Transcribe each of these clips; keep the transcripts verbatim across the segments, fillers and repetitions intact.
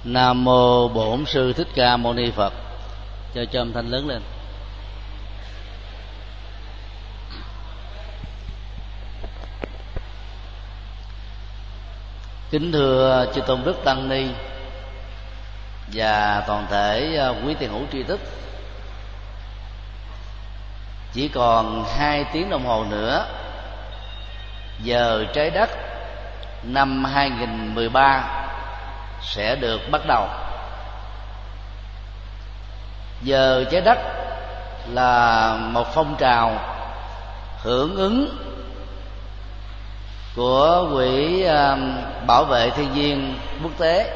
Nam mô Bổn Sư Thích Ca Mâu Ni Phật. Cho cho âm thanh lớn lên. Kính thưa chư tôn đức tăng ni và toàn thể quý tiền hữu tri thức, chỉ còn hai tiếng đồng hồ nữa giờ trái đất năm hai nghìn mười ba sẽ được bắt đầu. Giờ trái đất là một phong trào hưởng ứng của Quỹ Bảo vệ Thiên nhiên Quốc tế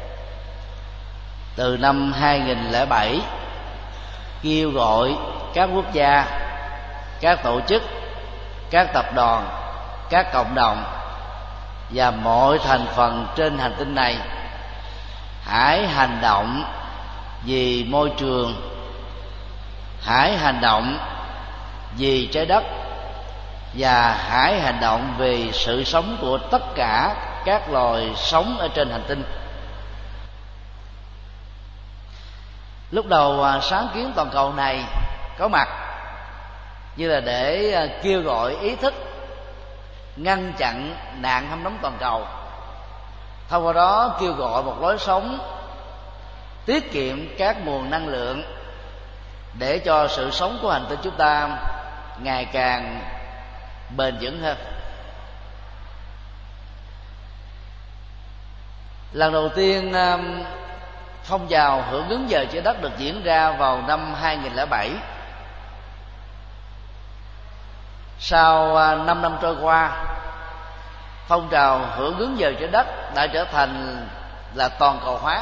từ năm hai nghìn lẻ bảy, kêu gọi các quốc gia, các tổ chức, các tập đoàn, các cộng đồng và mọi thành phần trên hành tinh này hãy hành động vì môi trường, hãy hành động vì trái đất, và hãy hành động vì sự sống của tất cả các loài sống ở trên hành tinh. Lúc đầu sáng kiến toàn cầu này có mặt như là để kêu gọi ý thức ngăn chặn nạn hâm nóng toàn cầu, thông qua đó kêu gọi một lối sống tiết kiệm các nguồn năng lượng để cho sự sống của hành tinh chúng ta ngày càng bền vững hơn. Lần đầu tiên phong trào hưởng ứng giờ trái đất được diễn ra vào năm hai nghìn lẻ bảy. Sau năm năm trôi qua, phong trào hưởng ứng giờ trái đất đã trở thành là toàn cầu hóa.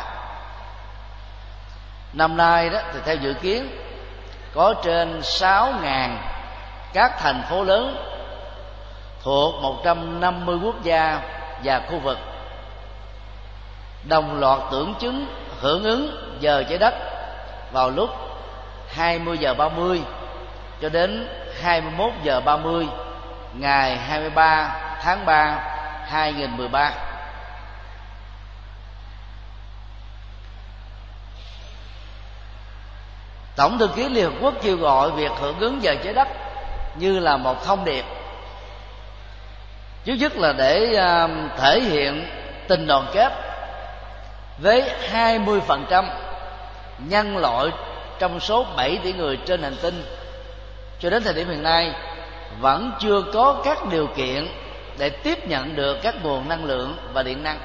Năm nay đó thì theo dự kiến có trên sáu nghìn các thành phố lớn thuộc một trăm năm mươi quốc gia và khu vực đồng loạt tưởng chứng hưởng ứng giờ trái đất vào lúc hai mươi giờ ba mươi cho đến hai mươi mốt giờ ba mươi ngày hai mươi ba tháng ba hai nghìn mười ba. Tổng thư ký Liên Hợp Quốc kêu gọi việc hưởng ứng giờ trái đất như là một thông điệp, trước nhất là để thể hiện tình đoàn kết với hai mươi phần trăm nhân loại trong số bảy tỷ người trên hành tinh. Cho đến thời điểm hiện nay vẫn chưa có các điều kiện để tiếp nhận được các nguồn năng lượng và điện năng.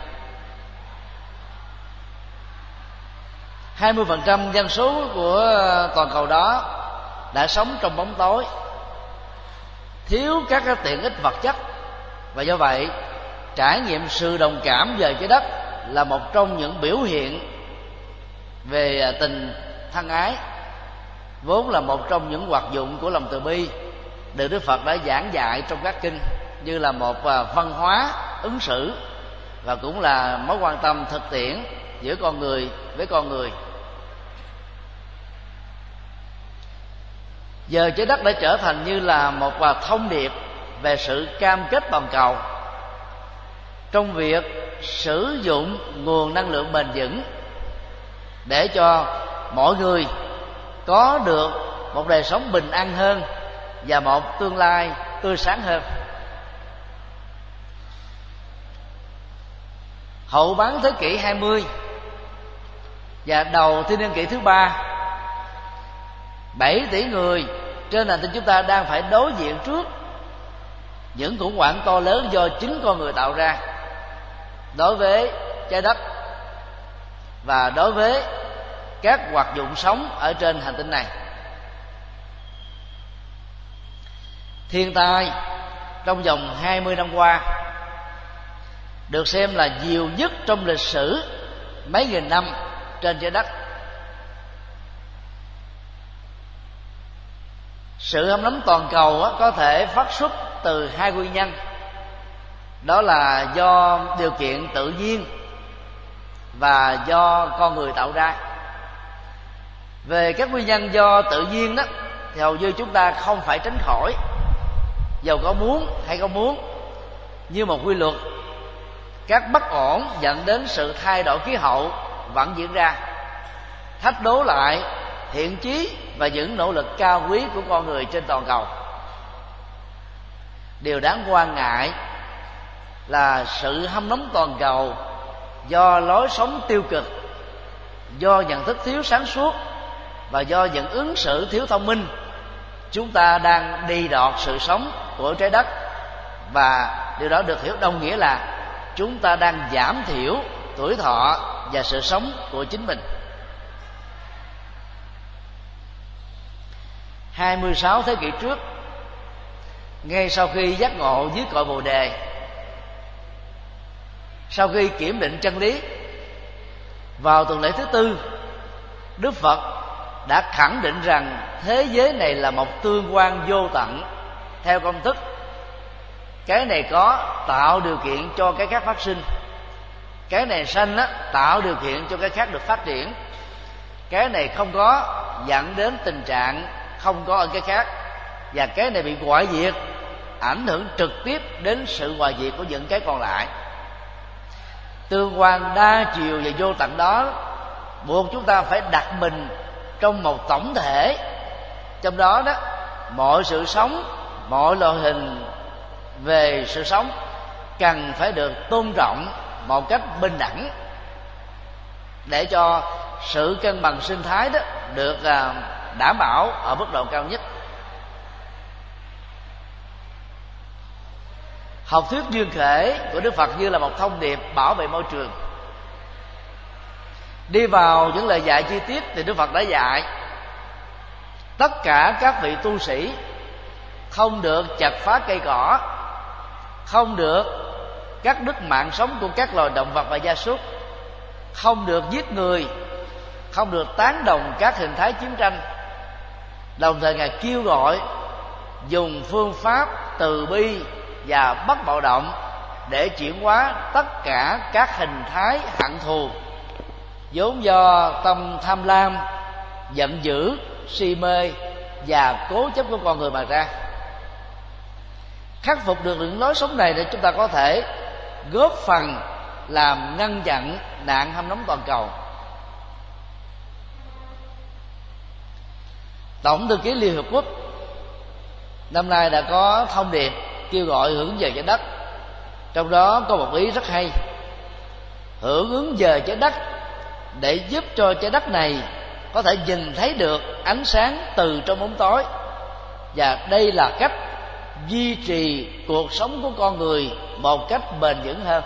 hai mươi phần trăm dân số của toàn cầu đó đã sống trong bóng tối, thiếu các cái tiện ích vật chất, và do vậy trải nghiệm sự đồng cảm về trái đất là một trong những biểu hiện về tình thân ái, vốn là một trong những hoạt dụng của lòng từ bi được Đức Phật đã giảng dạy trong các kinh, như là một văn hóa ứng xử và cũng là mối quan tâm thực tiễn giữa con người với con người. Giờ trái đất đã trở thành như là một thông điệp về sự cam kết toàn cầu trong việc sử dụng nguồn năng lượng bền vững để cho mọi người có được một đời sống bình an hơn và một tương lai tươi sáng hơn. Hậu bán thế kỷ hai mươi và đầu thiên niên kỷ thứ ba, bảy tỷ người trên hành tinh chúng ta đang phải đối diện trước những khủng hoảng to lớn do chính con người tạo ra đối với trái đất và đối với các hoạt dụng sống ở trên hành tinh này. Thiên tai trong vòng hai mươi năm qua được xem là nhiều nhất trong lịch sử mấy nghìn năm trên trái đất. Sự hâm nóng toàn cầu có thể phát xuất từ hai nguyên nhân, đó là do điều kiện tự nhiên và do con người tạo ra. Về các nguyên nhân do tự nhiên đó thì hầu như chúng ta không phải tránh khỏi, dầu có muốn hay không muốn, như một quy luật các bất ổn dẫn đến sự thay đổi khí hậu vẫn diễn ra, thách đố lại thiện chí và những nỗ lực cao quý của con người trên toàn cầu. Điều đáng quan ngại là sự hâm nóng toàn cầu do lối sống tiêu cực, do nhận thức thiếu sáng suốt và do những ứng xử thiếu thông minh, chúng ta đang đi đọt sự sống của trái đất, và điều đó được hiểu đồng nghĩa là chúng ta đang giảm thiểu tuổi thọ và sự sống của chính mình. hai mươi sáu thế kỷ trước, ngay sau khi giác ngộ dưới cội Bồ Đề, sau khi kiểm định chân lý, vào tuần lễ thứ tư, Đức Phật đã khẳng định rằng thế giới này là một tương quan vô tận theo công thức cái này có tạo điều kiện cho cái khác phát sinh, cái này sanh á, tạo điều kiện cho cái khác được phát triển, cái này không có dẫn đến tình trạng không có ở cái khác, và cái này bị hoại diệt ảnh hưởng trực tiếp đến sự hoại diệt của những cái còn lại. Tương quan đa chiều và vô tận đó buộc chúng ta phải đặt mình trong một tổng thể, trong đó đó mọi sự sống, mọi loại hình về sự sống cần phải được tôn trọng một cách bình đẳng, để cho sự cân bằng sinh thái đó được đảm bảo ở mức độ cao nhất. Học thuyết duyên khể của Đức Phật như là một thông điệp bảo vệ môi trường. Đi vào những lời dạy chi tiết thì Đức Phật đã dạy tất cả các vị tu sĩ không được chặt phá cây cỏ, không được cắt đứt mạng sống của các loài động vật và gia súc, không được giết người, không được tán đồng các hình thái chiến tranh. Đồng thời Ngài kêu gọi dùng phương pháp từ bi và bất bạo động để chuyển hóa tất cả các hình thái hận thù vốn do tâm tham lam, giận dữ, si mê và cố chấp của con người mà ra. Khắc phục được những lối sống này để chúng ta có thể góp phần làm ngăn chặn nạn hâm nóng toàn cầu. Tổng thư ký Liên Hiệp Quốc năm nay đã có thông điệp kêu gọi hưởng giờ trái đất, trong đó có một ý rất hay: hưởng ứng giờ trái đất để giúp cho trái đất này có thể nhìn thấy được ánh sáng từ trong bóng tối, và đây là cách duy trì cuộc sống của con người một cách bền vững hơn.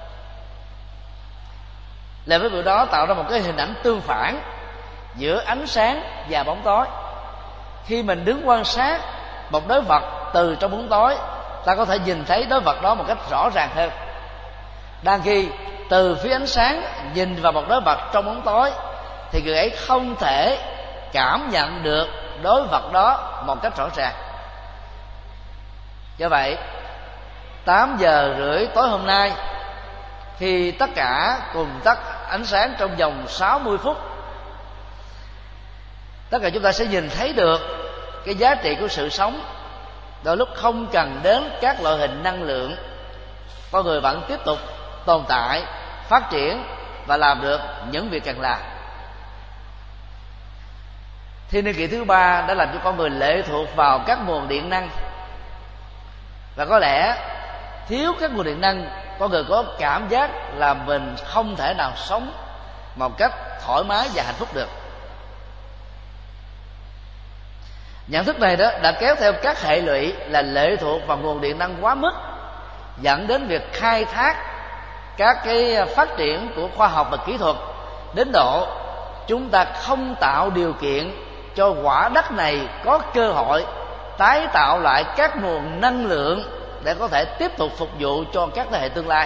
Làm với điều đó tạo ra một cái hình ảnh tương phản giữa ánh sáng và bóng tối. Khi mình đứng quan sát một đối vật từ trong bóng tối, ta có thể nhìn thấy đối vật đó một cách rõ ràng hơn. Đang khi từ phía ánh sáng nhìn vào một đối vật trong bóng tối thì người ấy không thể cảm nhận được đối vật đó một cách rõ ràng. Do vậy, tám giờ rưỡi tối hôm nay, khi tất cả cùng tắt ánh sáng trong vòng sáu mươi phút, tất cả chúng ta sẽ nhìn thấy được cái giá trị của sự sống. Đôi lúc không cần đến các loại hình năng lượng, con người vẫn tiếp tục tồn tại, phát triển và làm được những việc cần làm. Thiên niên kỷ thứ ba đã làm cho con người lệ thuộc vào các nguồn điện năng, và có lẽ thiếu các nguồn điện năng, con người có cảm giác là mình không thể nào sống một cách thoải mái và hạnh phúc được. Nhận thức này đó đã kéo theo các hệ lụy là lệ thuộc vào nguồn điện năng quá mức, dẫn đến việc khai thác các cái phát triển của khoa học và kỹ thuật đến độ chúng ta không tạo điều kiện cho quả đất này có cơ hội tái tạo lại các nguồn năng lượng để có thể tiếp tục phục vụ cho các thế hệ tương lai.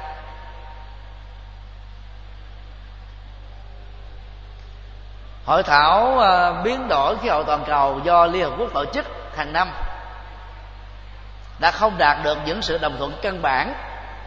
Hội thảo biến đổi khí hậu toàn cầu do Liên Hợp Quốc tổ chức hàng năm đã không đạt được những sự đồng thuận căn bản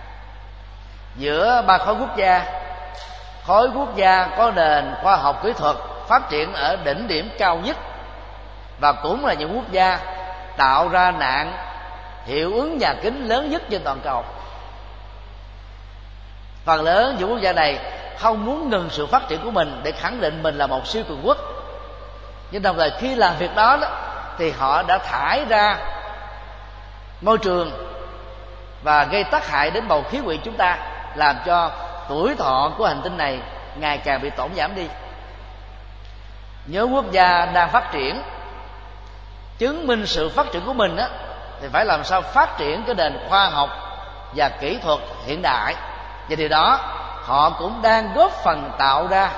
giữa ba khối quốc gia. Khối quốc gia có nền khoa học kỹ thuật phát triển ở đỉnh điểm cao nhất, và cũng là những quốc gia tạo ra nạn hiệu ứng nhà kính lớn nhất trên toàn cầu. Phần lớn những quốc gia này không muốn ngừng sự phát triển của mình để khẳng định mình là một siêu cường quốc, nhưng đồng thời khi làm việc đó, đó thì họ đã thải ra môi trường và gây tác hại đến bầu khí quyển chúng ta, làm cho tuổi thọ của hành tinh này ngày càng bị tổn giảm đi. Nhóm quốc gia đang phát triển chứng minh sự phát triển của mình á, thì phải làm sao phát triển cái nền khoa học và kỹ thuật hiện đại, và điều đó họ cũng đang góp phần tạo ra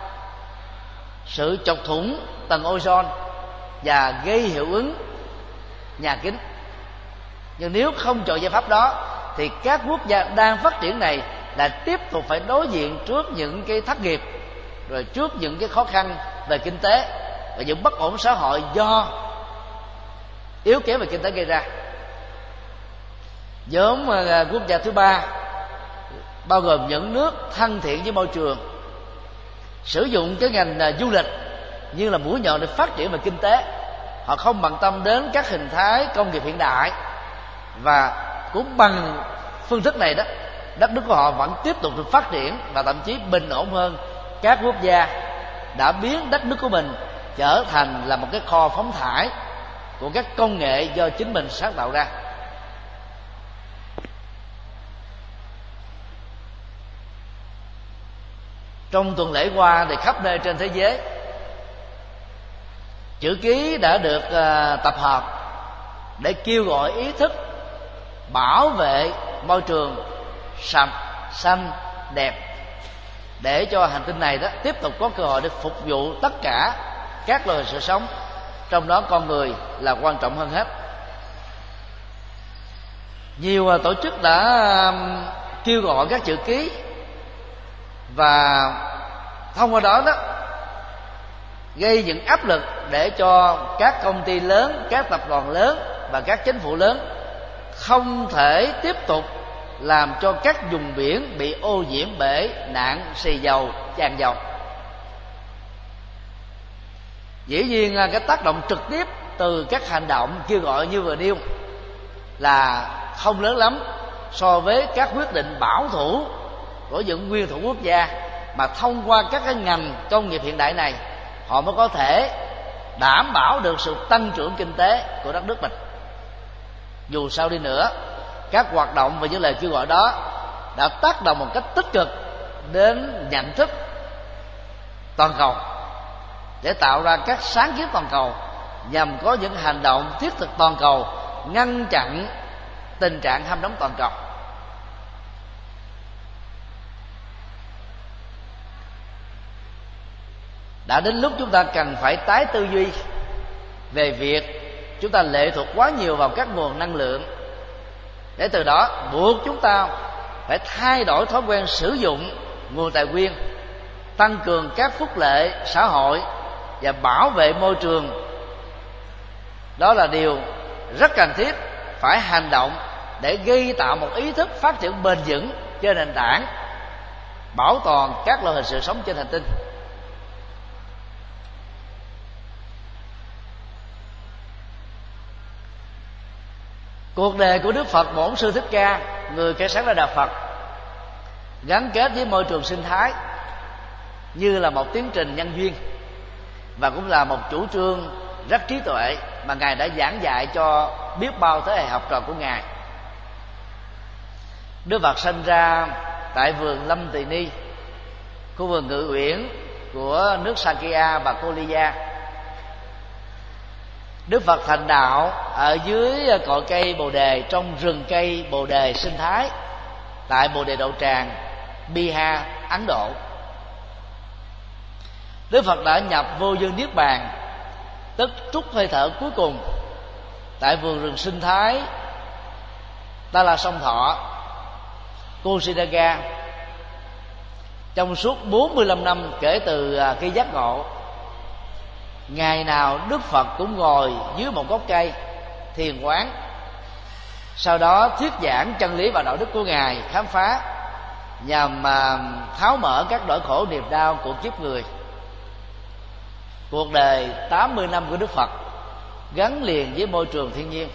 sự chọc thủng tầng ozone và gây hiệu ứng nhà kính. Nhưng nếu không chọn giải pháp đó thì các quốc gia đang phát triển này là tiếp tục phải đối diện trước những cái thất nghiệp, rồi trước những cái khó khăn về kinh tế và những bất ổn xã hội do yếu kém về kinh tế gây ra. Nhóm quốc gia thứ ba bao gồm những nước thân thiện với môi trường, sử dụng cái ngành du lịch như là mũi nhọn để phát triển về kinh tế. Họ không bận tâm đến các hình thái công nghiệp hiện đại, và cũng bằng phương thức này đó, đất nước của họ vẫn tiếp tục được phát triển và thậm chí bình ổn hơn các quốc gia đã biến đất nước của mình trở thành là một cái kho phóng thải của các công nghệ do chính mình sáng tạo ra. Trong tuần lễ qua thì khắp nơi trên thế giới, chữ ký đã được uh, tập hợp để kêu gọi ý thức bảo vệ môi trường sạch, xanh, đẹp, để cho hành tinh này đó tiếp tục có cơ hội để phục vụ tất cả các loài sự sống, trong đó con người là quan trọng hơn hết. Nhiều uh, tổ chức đã uh, kêu gọi các chữ ký, và thông qua đó đó gây những áp lực để cho các công ty lớn, các tập đoàn lớn và các chính phủ lớn không thể tiếp tục làm cho các vùng biển bị ô nhiễm bởi nạn xì dầu, tràn dầu. Dĩ nhiên cái tác động trực tiếp từ các hành động kêu gọi như vừa nêu là không lớn lắm so với các quyết định bảo thủ của những nguyên thủ quốc gia, mà thông qua các cái ngành công nghiệp hiện đại này họ mới có thể đảm bảo được sự tăng trưởng kinh tế của đất nước mình. Dù sao đi nữa, các hoạt động và những lời kêu gọi đó đã tác động một cách tích cực đến nhận thức toàn cầu, để tạo ra các sáng kiến toàn cầu nhằm có những hành động thiết thực toàn cầu, ngăn chặn tình trạng hâm nóng toàn cầu. Đã đến lúc chúng ta cần phải tái tư duy về việc chúng ta lệ thuộc quá nhiều vào các nguồn năng lượng, để từ đó buộc chúng ta phải thay đổi thói quen sử dụng nguồn tài nguyên, tăng cường các phúc lợi xã hội và bảo vệ môi trường. Đó là điều rất cần thiết phải hành động để gây tạo một ý thức phát triển bền vững trên nền tảng bảo toàn các loại hình sự sống trên hành tinh. Cuộc đời của Đức Phật Bổn Sư Thích Ca, người khai sáng ra đạo Phật, gắn kết với môi trường sinh thái như là một tiến trình nhân duyên, và cũng là một chủ trương rất trí tuệ mà Ngài đã giảng dạy cho biết bao thế hệ học trò của Ngài. Đức Phật sinh ra tại vườn Lâm Tỳ Ni, khu vườn Ngự Uyển của nước Sakya và Koliya. Đức Phật thành đạo ở dưới cội cây bồ đề, trong rừng cây bồ đề sinh thái tại Bồ Đề Đậu Tràng, Bihar, Ấn Độ. Đức Phật đã nhập vô dương niết bàn, tức trút hơi thở cuối cùng, tại vườn rừng sinh thái Ta La Sông Thọ, Kusinaga, trong suốt bốn mươi lăm năm kể từ khi giác ngộ. Ngày nào Đức Phật cũng ngồi dưới một gốc cây thiền quán, sau đó thuyết giảng chân lý và đạo đức của Ngài, khám phá nhằm mà tháo mở các nỗi khổ niềm đau của kiếp người. Cuộc đời tám mươi năm của Đức Phật gắn liền với môi trường thiên nhiên.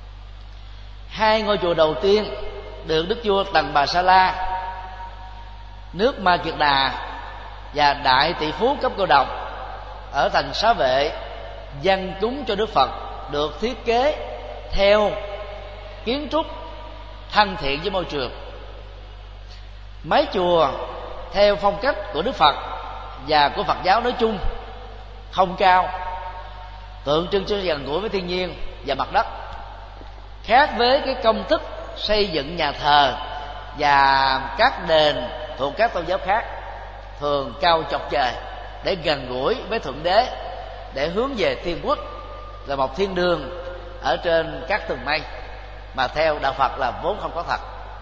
Hai ngôi chùa đầu tiên được Đức vua Tần Bà Sa La nước Ma Kiệt Đà và đại tỷ phú cấp cô độc ở thành Xá Vệ dâng cúng cho Đức Phật được thiết kế theo kiến trúc thân thiện với môi trường. Mái chùa theo phong cách của Đức Phật và của Phật giáo nói chung không cao, tượng trưng cho gần gũi với thiên nhiên và mặt đất, khác với cái công thức xây dựng nhà thờ và các đền thuộc các tôn giáo khác thường cao chọc trời để gần gũi với Thượng Đế, để hướng về thiên quốc là một thiên đường ở trên các tầng mây, mà theo đạo Phật là vốn không có thật.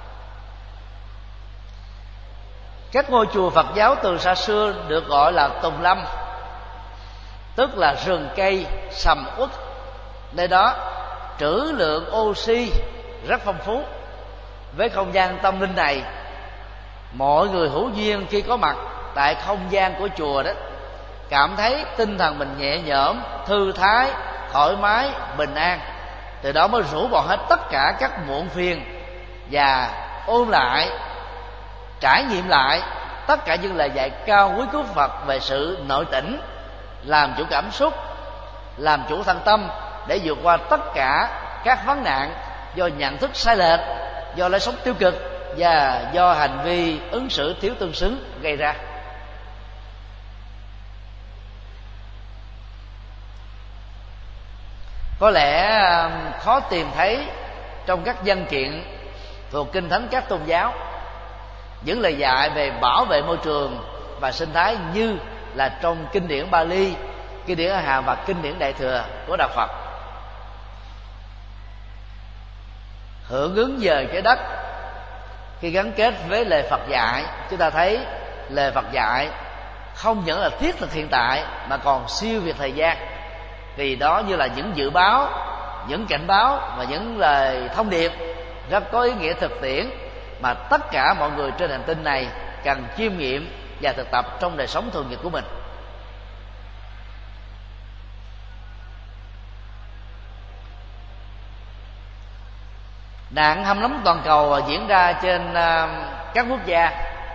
Các ngôi chùa Phật giáo từ xa xưa được gọi là tùng lâm, tức là rừng cây sầm uất. Nơi đó trữ lượng oxy rất phong phú. Với không gian tâm linh này, mọi người hữu duyên khi có mặt tại không gian của chùa đó cảm thấy tinh thần mình nhẹ nhõm, thư thái, thoải mái, bình an. Từ đó mới rũ bỏ hết tất cả các muộn phiền và ôn lại, trải nghiệm lại tất cả những lời dạy cao quý của Phật về sự nội tỉnh, làm chủ cảm xúc, làm chủ thân tâm để vượt qua tất cả các vấn nạn do nhận thức sai lệch, do lối sống tiêu cực và do hành vi ứng xử thiếu tương xứng gây ra. Có lẽ khó tìm thấy trong các văn kiện thuộc kinh thánh các tôn giáo những lời dạy về bảo vệ môi trường và sinh thái như là trong kinh điển Bali, kinh điển A Hàm và kinh điển Đại Thừa của đạo Phật. Hưởng ứng về trái đất, khi gắn kết với lời Phật dạy, chúng ta thấy lời Phật dạy không những là thiết thực hiện tại mà còn siêu việt thời gian. Vì đó như là những dự báo, những cảnh báo và những lời thông điệp rất có ý nghĩa thực tiễn mà tất cả mọi người trên hành tinh này cần chiêm nghiệm và thực tập trong đời sống thường nhật của mình. Nạn hâm nóng toàn cầu diễn ra trên các quốc gia.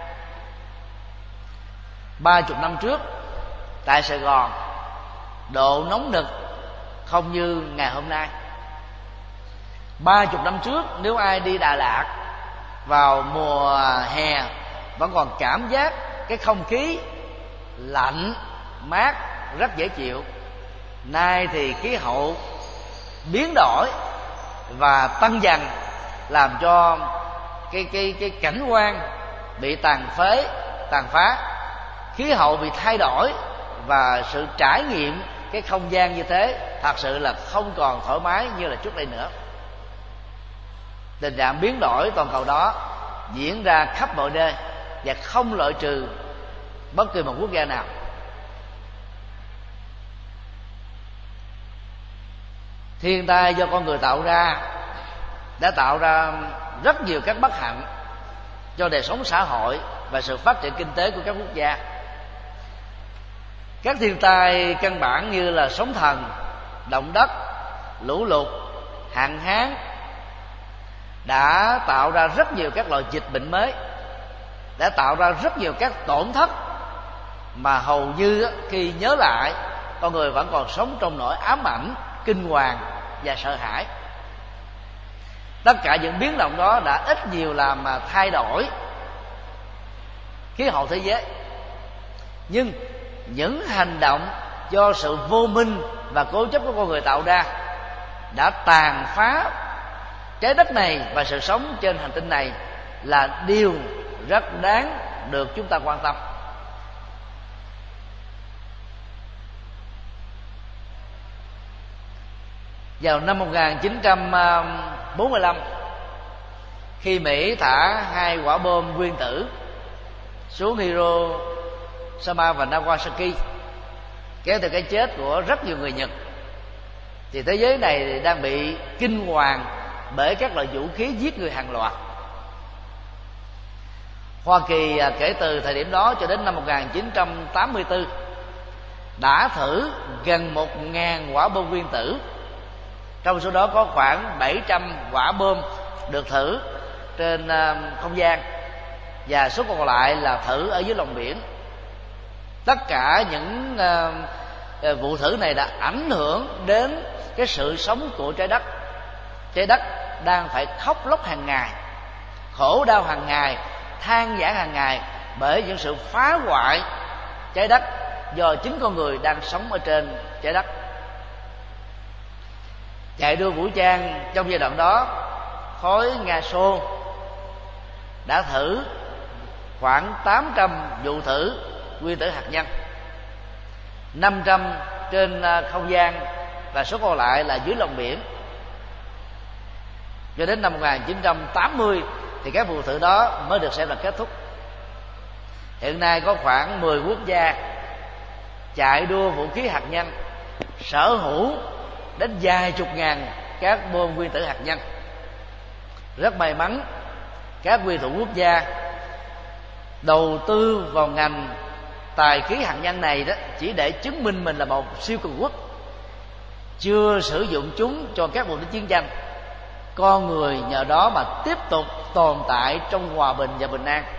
Ba chục năm trước tại Sài Gòn, độ nóng nực không như ngày hôm nay. Ba chục năm trước, nếu ai đi Đà Lạt vào mùa hè vẫn còn cảm giác cái không khí lạnh mát rất dễ chịu. Nay thì khí hậu biến đổi và tăng dần, làm cho cái cái cái cảnh quan bị tàn phế, tàn phá, khí hậu bị thay đổi và sự trải nghiệm cái không gian như thế thật sự là không còn thoải mái như là trước đây nữa. Tình trạng biến đổi toàn cầu đó diễn ra khắp mọi nơi và không loại trừ bất kỳ một quốc gia nào. Thiên tai do con người tạo ra đã tạo ra rất nhiều các bất hạnh cho đời sống xã hội và sự phát triển kinh tế của các quốc gia. Các thiên tai căn bản như là sóng thần, động đất, lũ lụt, hạn hán đã tạo ra rất nhiều các loại dịch bệnh mới, đã tạo ra rất nhiều các tổn thất mà hầu như khi nhớ lại, con người vẫn còn sống trong nỗi ám ảnh, kinh hoàng và sợ hãi. Tất cả những biến động đó đã ít nhiều làm mà thay đổi khí hậu thế giới. Nhưng những hành động do sự vô minh và cố chấp của con người tạo ra đã tàn phá trái đất này và sự sống trên hành tinh này là điều rất đáng được chúng ta quan tâm. Vào năm một nghìn chín trăm bốn mươi lăm, khi Mỹ thả hai quả bom nguyên tử xuống Hiroshima và Nagasaki, kéo theo cái chết của rất nhiều người Nhật, thì thế giới này đang bị kinh hoàng bởi các loại vũ khí giết người hàng loạt. Hoa Kỳ kể từ thời điểm đó cho đến năm một nghìn chín trăm tám mươi tư đã thử gần một nghìn quả bom nguyên tử. Trong số đó có khoảng bảy trăm quả bom được thử trên không gian, và số còn lại là thử ở dưới lòng biển. Tất cả những uh, vụ thử này đã ảnh hưởng đến cái sự sống của trái đất. Trái đất đang phải khóc lóc hàng ngày, khổ đau hàng ngày, than vãn hàng ngày bởi những sự phá hoại trái đất do chính con người đang sống ở trên trái đất. Chạy đua vũ trang trong giai đoạn đó, khối Nga Xô đã thử khoảng tám trăm vụ thử nguyên tử hạt nhân, năm trăm trên không gian và số còn lại là dưới lòng biển. Cho đến năm một nghìn chín trăm tám mươi thì các vụ thử đó mới được xem là kết thúc. Hiện nay có khoảng mười quốc gia chạy đua vũ khí hạt nhân, sở hữu đến vài chục ngàn các bom nguyên tử hạt nhân. Rất may mắn các nguyên thủ quốc gia đầu tư vào ngành tài khí hạt nhân này đó chỉ để chứng minh mình là một siêu cường quốc, chưa sử dụng chúng cho các mục đích chiến tranh. Con người nhờ đó mà tiếp tục tồn tại trong hòa bình và bình an.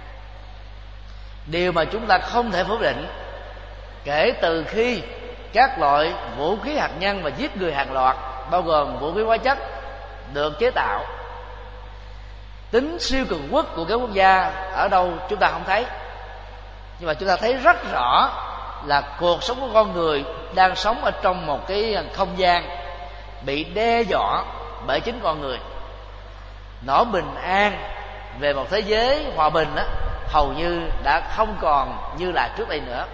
Điều mà chúng ta không thể phủ định, kể từ khi các loại vũ khí hạt nhân và giết người hàng loạt, bao gồm vũ khí hóa chất, được chế tạo, tính siêu cường quốc của các quốc gia ở đâu chúng ta không thấy. Nhưng mà chúng ta thấy rất rõ là cuộc sống của con người đang sống ở trong một cái không gian bị đe dọa bởi chính con người. Nỗi bình an về một thế giới hòa bình đó, hầu như đã không còn như là trước đây nữa.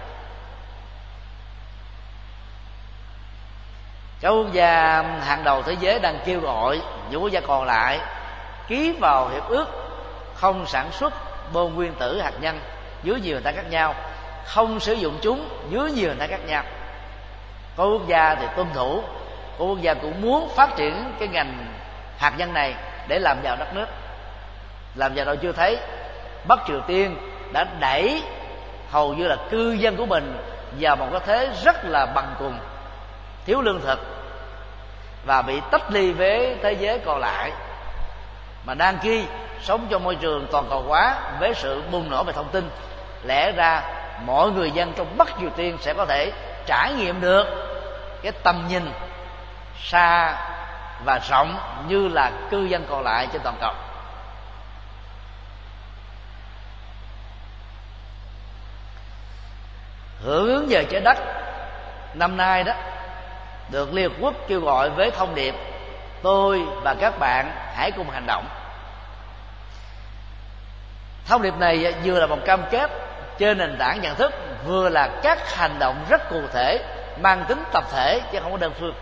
Các quốc gia hàng đầu thế giới đang kêu gọi những quốc gia còn lại ký vào hiệp ước không sản xuất bom nguyên tử hạt nhân dưới nhiều hình thái khác nhau, không sử dụng chúng dưới nhiều hình thái khác nhau. Có quốc gia thì tuân thủ, có quốc gia cũng muốn phát triển cái ngành hạt nhân này để làm giàu đất nước. Làm giàu đâu chưa thấy, Bắc Triều Tiên đã đẩy hầu như là cư dân của mình vào một cái thế rất là bằng cùng, thiếu lương thực và bị tách ly với thế giới còn lại. Mà Nam Kỳ sống trong môi trường toàn cầu hóa với sự bùng nổ về thông tin, lẽ ra mọi người dân trong Bắc Triều Tiên sẽ có thể trải nghiệm được cái tầm nhìn xa và rộng như là cư dân còn lại trên toàn cầu. Hưởng ứng giờ trái đất năm nay đó được Liên Hợp Quốc kêu gọi với thông điệp tôi và các bạn hãy cùng hành động. Thông điệp này vừa là một cam kết trên nền tảng nhận thức, vừa là các hành động rất cụ thể mang tính tập thể chứ không có đơn phương.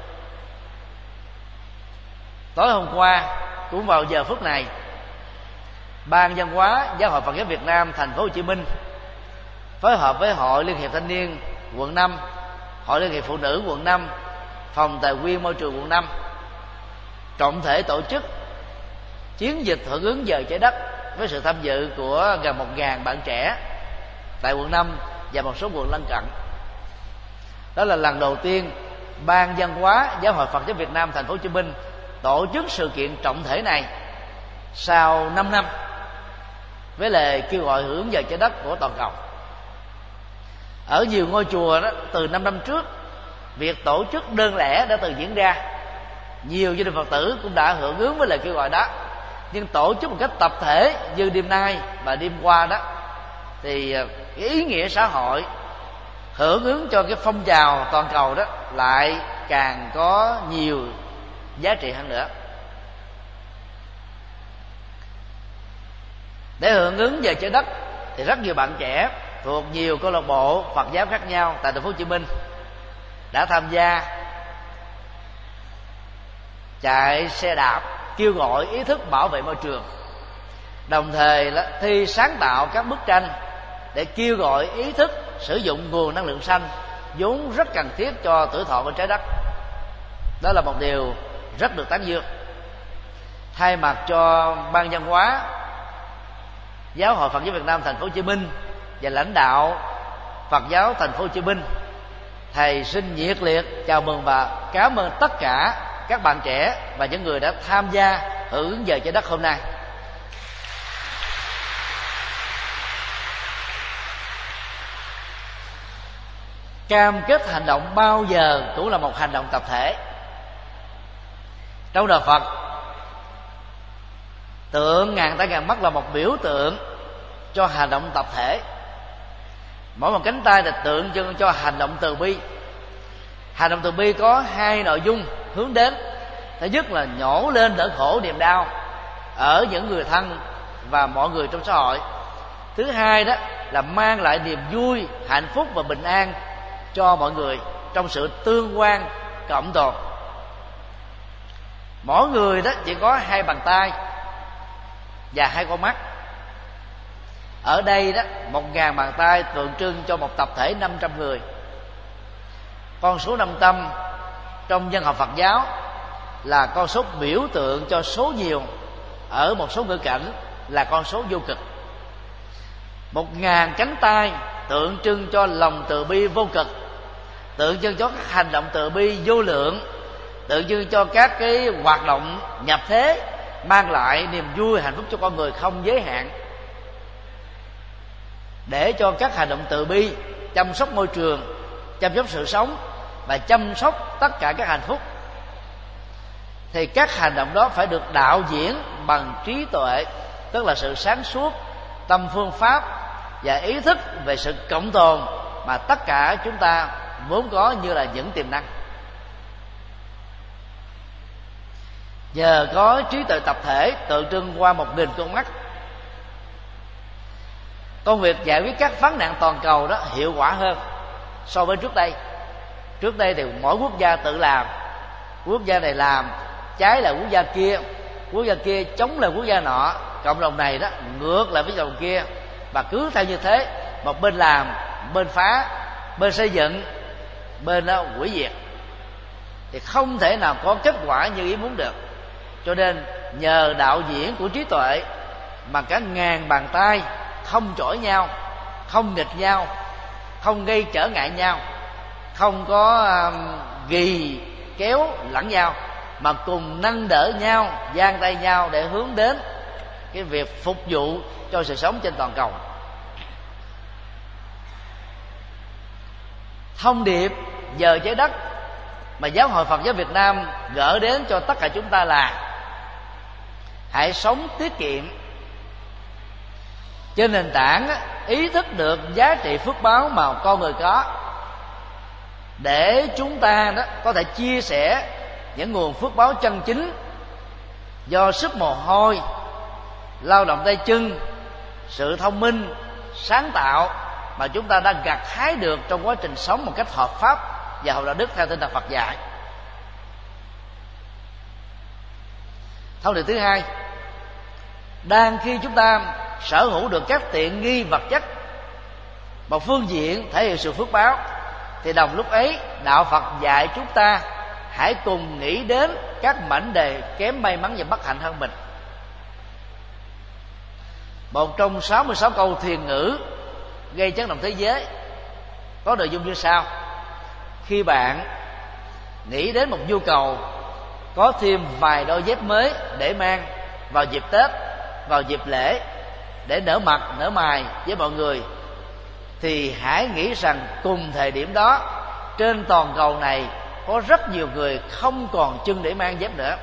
Tối hôm qua cũng vào giờ phút này, Ban Văn hóa Giáo hội Phật giáo Việt Nam thành phố Hồ Chí Minh phối hợp với Hội Liên hiệp Thanh niên quận năm, Hội Liên hiệp Phụ nữ quận năm, Phòng Tài nguyên Môi trường quận năm trọng thể tổ chức chiến dịch hưởng ứng giờ trái đất với sự tham dự của gần một nghìn bạn trẻ tại quận năm và một số quận lân cận. Đó là lần đầu tiên Ban Văn hóa Giáo hội Phật giáo Việt Nam thành phố Hồ Chí Minh tổ chức sự kiện trọng thể này sau năm năm với lời kêu gọi hưởng ứng giờ trái đất của toàn cầu. Ở nhiều ngôi chùa đó, từ năm năm trước, việc tổ chức đơn lẻ đã từng diễn ra. Nhiều gia đình Phật tử cũng đã hưởng ứng với lời kêu gọi đó. Nhưng tổ chức một cách tập thể như đêm nay và đêm qua đó, thì cái ý nghĩa xã hội hưởng ứng cho cái phong trào toàn cầu đó lại càng có nhiều giá trị hơn nữa. Để hưởng ứng về trái đất thì rất nhiều bạn trẻ thuộc nhiều câu lạc bộ Phật giáo khác nhau tại thành phố Hồ Chí Minh đã tham gia chạy xe đạp kêu gọi ý thức bảo vệ môi trường, đồng thời là thi sáng tạo các bức tranh để kêu gọi ý thức sử dụng nguồn năng lượng xanh vốn rất cần thiết cho tuổi thọ của trái đất. Đó là một điều rất được tán dương. Thay mặt cho Ban Văn hóa Giáo hội Phật giáo Việt Nam thành phố Hồ Chí Minh và lãnh đạo Phật giáo thành phố Hồ Chí Minh, thầy xin nhiệt liệt chào mừng và cảm ơn tất cả các bạn trẻ và những người đã tham gia hưởng ứng giờ trái đất hôm nay. cam kết hành động bao giờ cũng là một hành động tập thể. Trong đạo Phật, tượng ngàn tay ngàn mắt là một biểu tượng cho hành động tập thể. Mỗi một cánh tay là tượng trưng cho hành động từ bi. Hành động từ bi có hai nội dung hướng đến. Thứ nhất là nhổ lên nỗi khổ niềm đau ở những người thân và mọi người trong xã hội. Thứ hai đó là mang lại niềm vui, hạnh phúc và bình an cho mọi người trong sự tương quan cộng tồn. Mỗi người đó chỉ có hai bàn tay và hai con mắt. Ở đây đó, một ngàn bàn tay tượng trưng cho một tập thể năm trăm người. Con số năm trăm trong dân học Phật giáo là con số biểu tượng cho số nhiều. Ở một số ngữ cảnh là con số vô cực. Một ngàn cánh tay tượng trưng cho lòng từ bi vô cực, tượng trưng cho các hành động từ bi vô lượng, tượng trưng cho các cái hoạt động nhập thế mang lại niềm vui hạnh phúc cho con người không giới hạn. Để cho các hành động từ bi chăm sóc môi trường, chăm sóc sự sống và chăm sóc tất cả các hạnh phúc, thì các hành động đó phải được đạo diễn bằng trí tuệ, tức là sự sáng suốt, tâm phương pháp và ý thức về sự cộng tồn mà tất cả chúng ta vốn có như là những tiềm năng. Nhờ có trí tuệ tập thể tượng trưng qua một nghìn con mắt, công việc giải quyết các vấn nạn toàn cầu đó hiệu quả hơn so với trước đây. Trước đây thì mỗi quốc gia tự làm, quốc gia này làm trái lại quốc gia kia, quốc gia kia chống lại quốc gia nọ, cộng đồng này đó ngược lại với cộng đồng kia, và cứ theo như thế, một bên làm, bên phá, bên xây dựng, bên đó hủy diệt, thì không thể nào có kết quả như ý muốn được. Cho nên nhờ đạo diễn của trí tuệ mà cả ngàn bàn tay không chổi nhau, không nghịch nhau, không gây trở ngại nhau, không có um, ghi kéo lẫn nhau, mà cùng nâng đỡ nhau, giang tay nhau để hướng đến cái việc phục vụ cho sự sống trên toàn cầu. Thông điệp giờ trái đất mà Giáo hội Phật giáo Việt Nam gửi đến cho tất cả chúng ta là hãy sống tiết kiệm, trên nền tảng ý thức được giá trị phước báo mà con người có, để chúng ta đó có thể chia sẻ những nguồn phước báo chân chính do sức mồ hôi, lao động tay chân, sự thông minh, sáng tạo mà chúng ta đã gặt hái được trong quá trình sống một cách hợp pháp và hợp đạo đức theo tinh thần Phật dạy. Thông điệp thứ hai, đang khi chúng ta sở hữu được các tiện nghi vật chất, một phương diện thể hiện sự phước báo, thì đồng lúc ấy đạo Phật dạy chúng ta hãy cùng nghĩ đến các mảnh đề kém may mắn và bất hạnh hơn mình. Một trong sáu mươi sáu câu thiền ngữ gây chấn động thế giới có nội dung như sau: khi bạn nghĩ đến một nhu cầu có thêm vài đôi dép mới để mang vào dịp Tết, vào dịp lễ, để nở mặt nở mày với mọi người, thì hãy nghĩ rằng cùng thời điểm đó trên toàn cầu này có rất nhiều người không còn chân để mang dép nữa.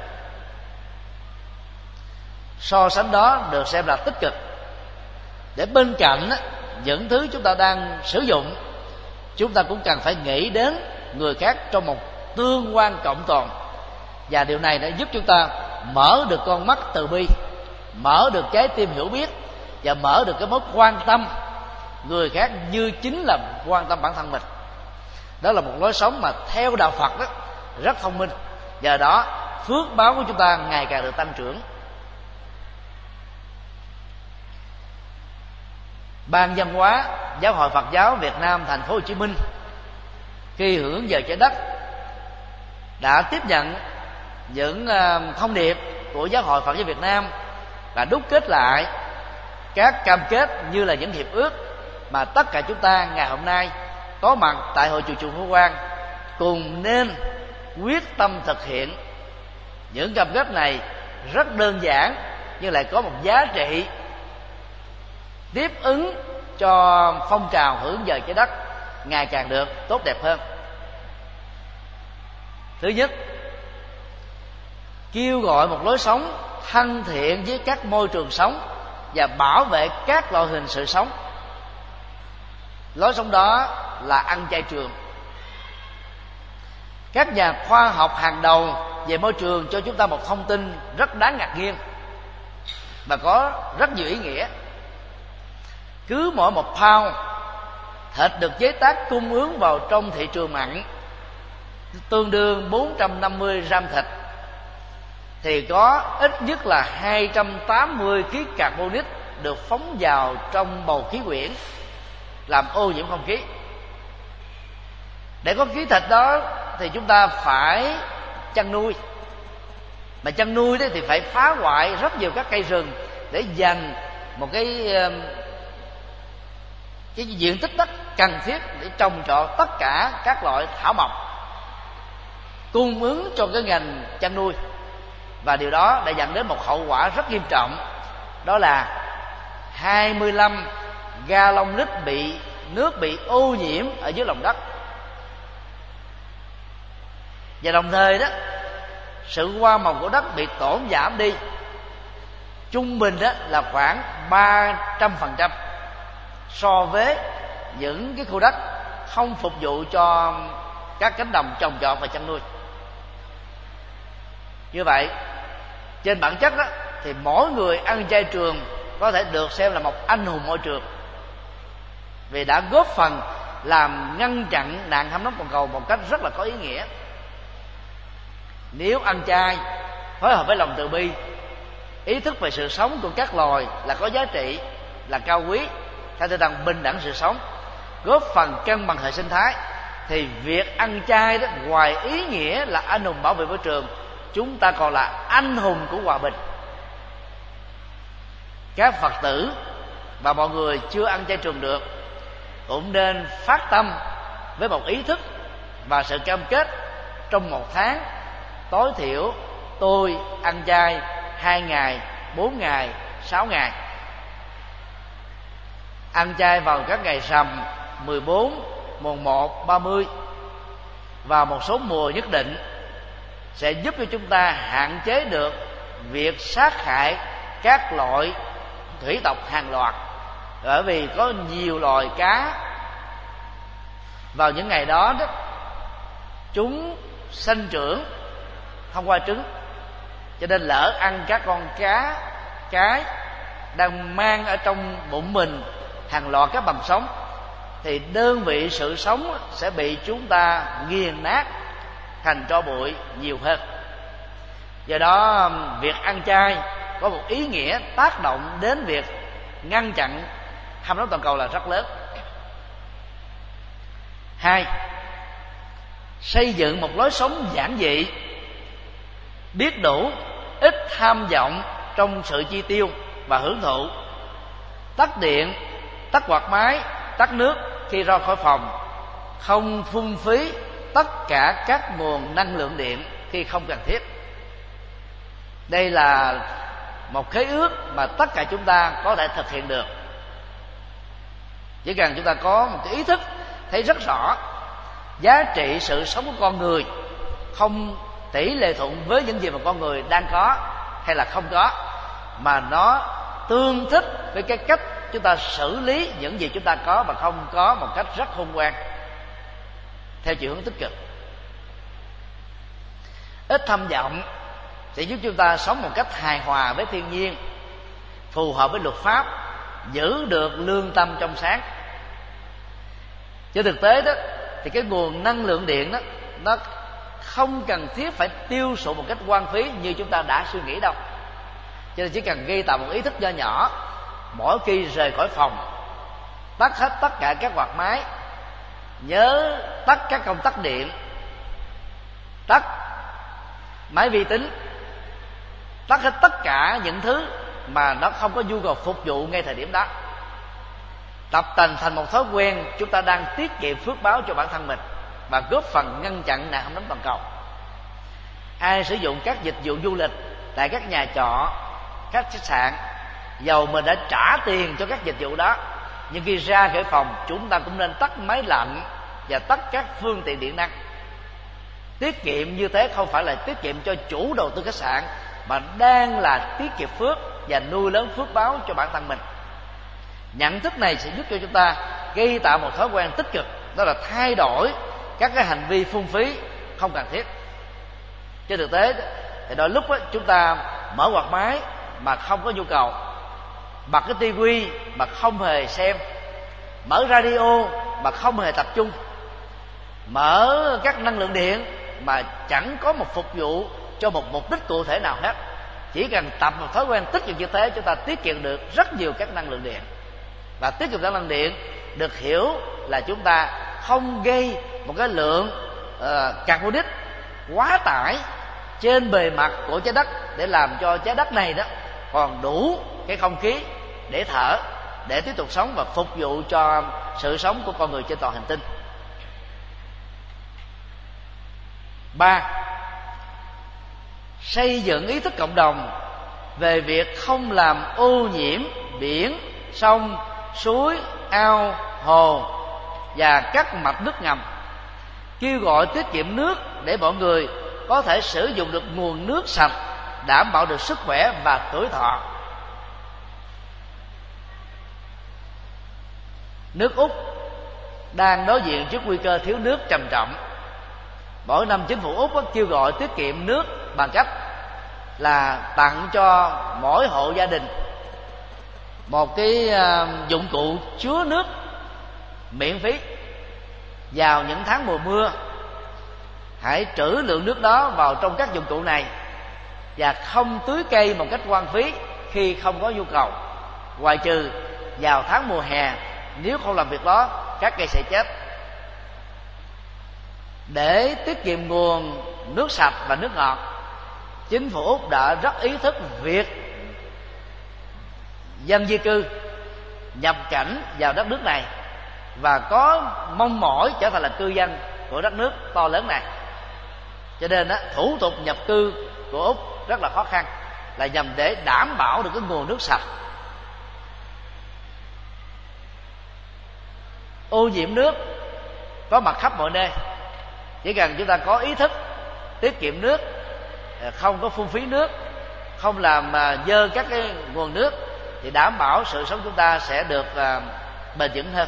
So sánh đó được xem là tích cực, để bên cạnh những thứ chúng ta đang sử dụng, chúng ta cũng cần phải nghĩ đến người khác trong một tương quan cộng tồn. Và điều này đã giúp chúng ta mở được con mắt từ bi, mở được trái tim hiểu biết, và mở được cái mối quan tâm người khác như chính là quan tâm bản thân mình. Đó là một lối sống mà theo đạo Phật đó rất thông minh. Nhờ đó phước báo của chúng ta ngày càng được tăng trưởng. Ban văn hóa Giáo hội Phật giáo Việt Nam thành phố Hồ Chí Minh khi hưởng giờ trái đất đã tiếp nhận những thông điệp của Giáo hội Phật giáo Việt Nam và đúc kết lại các cam kết như là những hiệp ước mà tất cả chúng ta ngày hôm nay có mặt tại hội chùa Chùa Phổ Quang cùng nên quyết tâm thực hiện. Những cam kết này rất đơn giản nhưng lại có một giá trị tiếp ứng cho phong trào hưởng giờ trái đất, ngày càng được tốt đẹp hơn. Thứ nhất, kêu gọi một lối sống thân thiện với các môi trường sống và bảo vệ các loại hình sự sống. Lối sống đó là ăn chay trường. Các nhà khoa học hàng đầu về môi trường cho chúng ta một thông tin rất đáng ngạc nhiên và có rất nhiều ý nghĩa. Cứ mỗi một pound thịt được chế tác cung ứng vào trong thị trường mặn tương đương bốn trăm năm mươi gram thịt thì có ít nhất là hai trăm tám mươi ký carbonic được phóng vào trong bầu khí quyển làm ô nhiễm không khí. Để có ký thịt đó thì chúng ta phải chăn nuôi, mà chăn nuôi đấy thì phải phá hoại rất nhiều các cây rừng để dành một cái cái diện tích đất cần thiết để trồng trọt tất cả các loại thảo mộc cung ứng cho cái ngành chăn nuôi. Và điều đó đã dẫn đến một hậu quả rất nghiêm trọng, đó là hai mươi lăm gallon lít bị nước bị ô nhiễm ở dưới lòng đất. Và đồng thời đó, sự hoa màu của đất bị tổn giảm đi trung bình đó là khoảng ba trăm phần trăm so với những cái khu đất không phục vụ cho các cánh đồng trồng trọt và chăn nuôi. Như vậy, trên bản chất đó, thì mỗi người ăn chay trường có thể được xem là một anh hùng môi trường, vì đã góp phần làm ngăn chặn nạn hâm nóng toàn cầu một cách rất là có ý nghĩa. Nếu ăn chay phối hợp với lòng từ bi, ý thức về sự sống của các loài là có giá trị, là cao quý, theo tinh thần bình đẳng sự sống, góp phần cân bằng hệ sinh thái, thì việc ăn chay đó ngoài ý nghĩa là anh hùng bảo vệ môi trường, chúng ta còn là anh hùng của hòa bình. Các Phật tử và mọi người chưa ăn chay trường được cũng nên phát tâm với một ý thức và sự cam kết trong một tháng tối thiểu tôi ăn chay hai ngày, bốn ngày, sáu ngày. Ăn chay vào các ngày rằm mười bốn, mùng một, ba mươi và một số mùa nhất định sẽ giúp cho chúng ta hạn chế được việc sát hại các loại thủy tộc hàng loạt, bởi vì có nhiều loài cá vào những ngày đó, đó chúng sinh trưởng thông qua trứng, cho nên lỡ ăn các con cá cái đang mang ở trong bụng mình hàng loạt các mầm sống thì đơn vị sự sống sẽ bị chúng ta nghiền nát thành tro bụi nhiều hơn. Do đó việc ăn chay có một ý nghĩa tác động đến việc ngăn chặn hâm nóng toàn cầu là rất lớn. Hai, xây dựng một lối sống giản dị, biết đủ, ít tham vọng trong sự chi tiêu và hưởng thụ, tắt điện, tắt quạt máy, tắt nước khi ra khỏi phòng, không phung phí tất cả các nguồn năng lượng điện khi không cần thiết. Đây là một khế ước mà tất cả chúng ta có thể thực hiện được. Chỉ cần chúng ta có một cái ý thức thấy rất rõ giá trị sự sống của con người không tỷ lệ thuận với những gì mà con người đang có hay là không có, mà nó tương thích với cái cách chúng ta xử lý những gì chúng ta có và không có một cách rất khôn ngoan theo chiều hướng tích cực. Ít tham vọng sẽ giúp chúng ta sống một cách hài hòa với thiên nhiên, phù hợp với luật pháp, giữ được lương tâm trong sáng. Trên thực tế đó thì cái nguồn năng lượng điện đó nó không cần thiết phải tiêu thụ một cách hoang phí như chúng ta đã suy nghĩ đâu. Cho nên chỉ cần ghi tạo một ý thức nho nhỏ, mỗi khi rời khỏi phòng tắt hết tất cả các quạt máy, nhớ tắt các công tắc điện, tắt máy vi tính, tắt hết tất cả những thứ mà nó không có nhu cầu phục vụ ngay thời điểm đó. Tập tành thành một thói quen, chúng ta đang tiết kiệm phước báo cho bản thân mình và góp phần ngăn chặn nạn hâm nóng toàn cầu. Ai sử dụng các dịch vụ du lịch tại các nhà trọ, các khách sạn, dầu mình đã trả tiền cho các dịch vụ đó, nhưng khi ra khỏi phòng chúng ta cũng nên tắt máy lạnh và tắt các phương tiện điện năng. Tiết kiệm như thế không phải là tiết kiệm cho chủ đầu tư khách sạn, mà đang là tiết kiệm phước và nuôi lớn phước báo cho bản thân mình. Nhận thức này sẽ giúp cho chúng ta gây tạo một thói quen tích cực, đó là thay đổi các cái hành vi phung phí không cần thiết. Trên thực tế thì đôi lúc đó, chúng ta mở quạt máy mà không có nhu cầu, bật cái tivi mà không hề xem, mở radio mà không hề tập trung, mở các năng lượng điện mà chẳng có một phục vụ cho một mục đích cụ thể nào hết. Chỉ cần tập một thói quen tích cực như thế, chúng ta tiết kiệm được rất nhiều các năng lượng điện. Và tiết kiệm năng lượng điện được hiểu là chúng ta không gây một cái lượng uh, carbonic quá tải trên bề mặt của trái đất để làm cho trái đất này đó còn đủ cái không khí để thở, để tiếp tục sống và phục vụ cho sự sống của con người trên toàn hành tinh. Ba, xây dựng ý thức cộng đồng về việc không làm ô nhiễm biển, sông, suối, ao, hồ và các mạch nước ngầm. Kêu gọi tiết kiệm nước để mọi người có thể sử dụng được nguồn nước sạch, đảm bảo được sức khỏe và tuổi thọ. Nước Úc đang đối diện trước nguy cơ thiếu nước trầm trọng. Mỗi năm chính phủ Úc kêu gọi tiết kiệm nước bằng cách là tặng cho mỗi hộ gia đình một cái dụng cụ chứa nước miễn phí. Vào những tháng mùa mưa, hãy trữ lượng nước đó vào trong các dụng cụ này và không tưới cây một cách hoang phí khi không có nhu cầu, ngoại trừ vào tháng mùa hè. Nếu không làm việc đó, các cây sẽ chết. Để tiết kiệm nguồn nước sạch và nước ngọt, chính phủ Úc đã rất ý thức việc dân di cư nhập cảnh vào đất nước này và có mong mỏi trở thành là cư dân của đất nước to lớn này. Cho nên đó, thủ tục nhập cư của Úc rất là khó khăn, là nhằm để đảm bảo được cái nguồn nước sạch. Ô nhiễm nước có mặt khắp mọi nơi. Chỉ cần chúng ta có ý thức tiết kiệm nước, không có phung phí nước, không làm dơ các cái nguồn nước, thì đảm bảo sự sống chúng ta sẽ được bền vững hơn.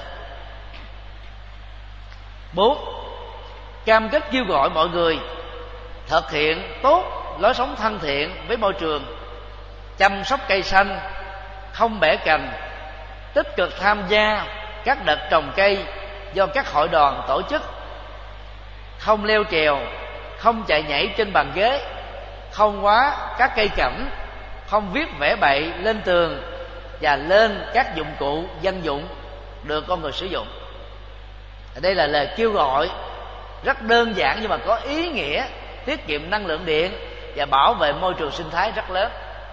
Bốn, cam kết kêu gọi mọi người thực hiện tốt lối sống thân thiện với môi trường, chăm sóc cây xanh, không bẻ cành, tích cực tham gia các đợt trồng cây do các hội đoàn tổ chức, không leo trèo, không chạy nhảy trên bàn ghế, không quá các cây cảnh, không viết vẽ bậy lên tường và lên các dụng cụ dân dụng được con người sử dụng. Đây là lời kêu gọi rất đơn giản nhưng mà có ý nghĩa tiết kiệm năng lượng điện và bảo vệ môi trường sinh thái rất lớn.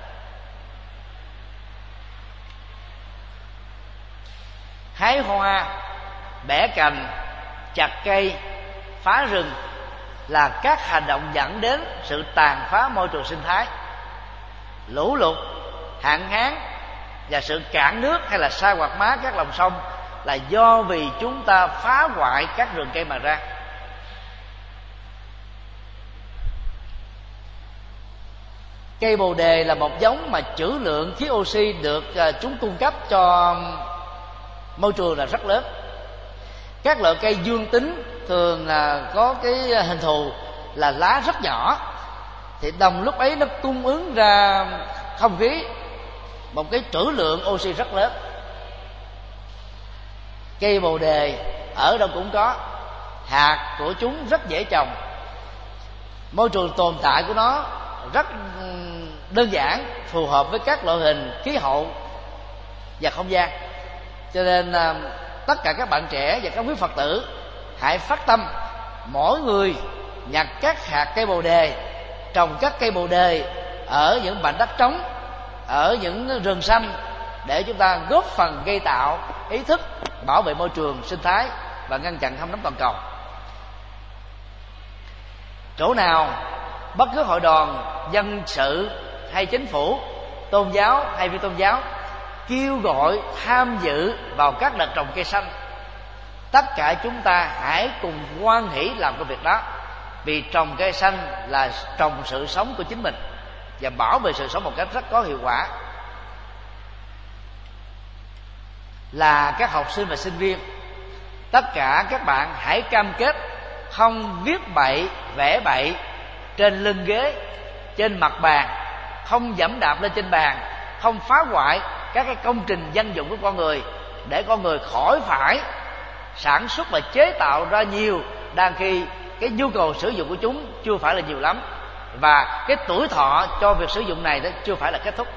Hái hoa, bẻ cành, chặt cây, phá rừng là các hành động dẫn đến sự tàn phá môi trường sinh thái. Lũ lụt, hạn hán và sự cạn nước hay là sa quạt má các lòng sông là do vì chúng ta phá hoại các rừng cây mà ra. Cây bồ đề là một giống mà trữ lượng khí oxy được chúng cung cấp cho môi trường là rất lớn. Các loại cây dương tính thường là có cái hình thù là lá rất nhỏ, thì đồng lúc ấy nó cung ứng ra không khí một cái trữ lượng oxy rất lớn. Cây bồ đề ở đâu cũng có, hạt của chúng rất dễ trồng, môi trường tồn tại của nó rất đơn giản, phù hợp với các loại hình khí hậu và không gian. Cho nên tất cả các bạn trẻ và các quý Phật tử hãy phát tâm mỗi người nhặt các hạt cây bồ đề, trồng các cây bồ đề ở những mảnh đất trống, ở những rừng xanh, để chúng ta góp phần gây tạo ý thức bảo vệ môi trường sinh thái và ngăn chặn hâm nóng toàn cầu. Chỗ nào bất cứ hội đoàn dân sự hay chính phủ, tôn giáo hay phi tôn giáo kêu gọi tham dự vào các đợt trồng cây xanh. Tất cả chúng ta hãy cùng hoan hỷ làm công việc đó, vì trồng cây xanh là trồng sự sống của chính mình và bảo vệ sự sống một cách rất có hiệu quả. Là các học sinh và sinh viên, tất cả các bạn hãy cam kết không viết bậy, vẽ bậy trên lưng ghế, trên mặt bàn, không giẫm đạp lên trên bàn, không phá hoại các cái công trình dân dụng của con người, để con người khỏi phải sản xuất và chế tạo ra nhiều, đang khi cái nhu cầu sử dụng của chúng chưa phải là nhiều lắm, và cái tuổi thọ cho việc sử dụng này đó chưa phải là kết thúc.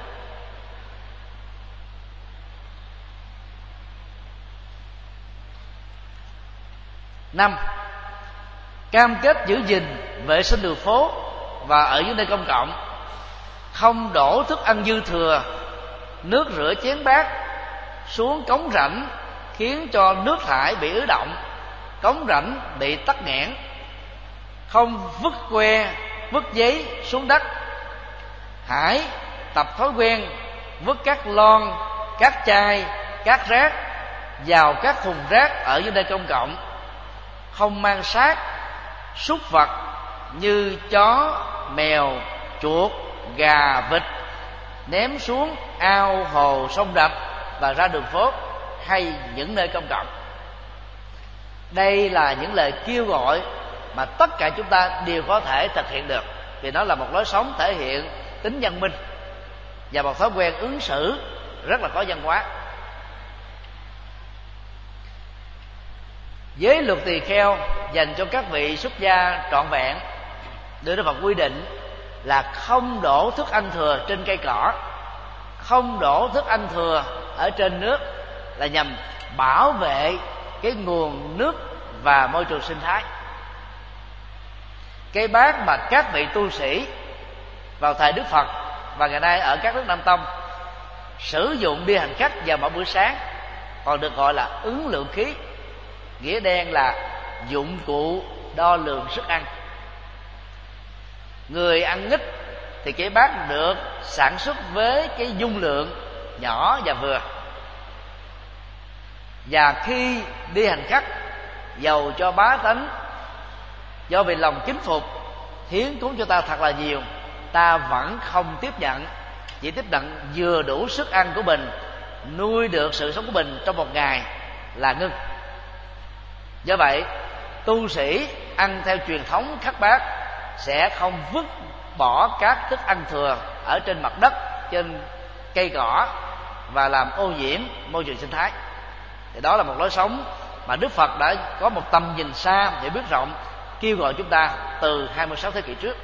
Năm, cam kết giữ gìn vệ sinh đường phố và ở những nơi công cộng, không đổ thức ăn dư thừa, nước rửa chén bát xuống cống rãnh khiến cho nước thải bị ứ động, cống rãnh bị tắc nghẽn, không vứt que, vứt giấy xuống đất. Hãy tập thói quen vứt các lon, các chai, các rác vào các thùng rác ở những nơi công cộng, không mang xác súc vật như chó, mèo, chuột, gà, vịt ném xuống ao, hồ, sông đập và ra đường phố hay những nơi công cộng. Đây là những lời kêu gọi mà tất cả chúng ta đều có thể thực hiện được, vì nó là một lối sống thể hiện tính văn minh và một thói quen ứng xử rất là có văn hóa. Giới luật tỳ kheo dành cho các vị xuất gia trọn vẹn đưa ra một quy định là không đổ thức ăn thừa trên cây cỏ, không đổ thức ăn thừa ở trên nước, là nhằm bảo vệ cái nguồn nước và môi trường sinh thái. Cái bát mà các vị tu sĩ vào thời Đức Phật và ngày nay ở các nước Nam Tông sử dụng bia hành khách vào mỗi buổi sáng còn được gọi là ứng lượng khí, nghĩa đen là dụng cụ đo lường sức ăn. Người ăn ít thì cái bát được sản xuất với cái dung lượng nhỏ và vừa, và khi đi hành khách, dầu cho bá tánh do vì lòng kính phục hiến cúng cho ta thật là nhiều, ta vẫn không tiếp nhận, chỉ tiếp nhận vừa đủ sức ăn của mình, nuôi được sự sống của mình trong một ngày là ngưng. Do vậy, tu sĩ ăn theo truyền thống khắc bát sẽ không vứt bỏ các thức ăn thừa ở trên mặt đất, trên cây cỏ và làm ô nhiễm môi trường sinh thái. Thì đó là một lối sống mà Đức Phật đã có một tầm nhìn xa, hiểu biết rộng, kêu gọi chúng ta từ hai mươi sáu thế kỷ trước.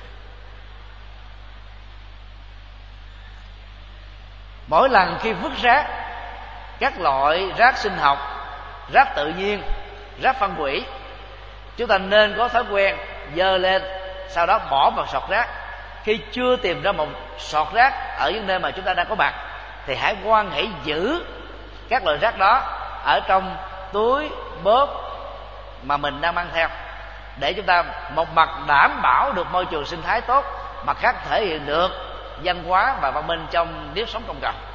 Mỗi lần khi vứt rác, các loại rác sinh học, rác tự nhiên, rác phân hủy, chúng ta nên có thói quen dơ lên, sau đó bỏ vào sọt rác. Khi chưa tìm ra một sọt rác ở những nơi mà chúng ta đang có mặt, thì hãy hoan hỷ giữ các loại rác đó ở trong túi bóp mà mình đang mang theo, để chúng ta một mặt đảm bảo được môi trường sinh thái tốt, mặt khác thể hiện được văn hóa và văn minh trong nếp sống công cộng.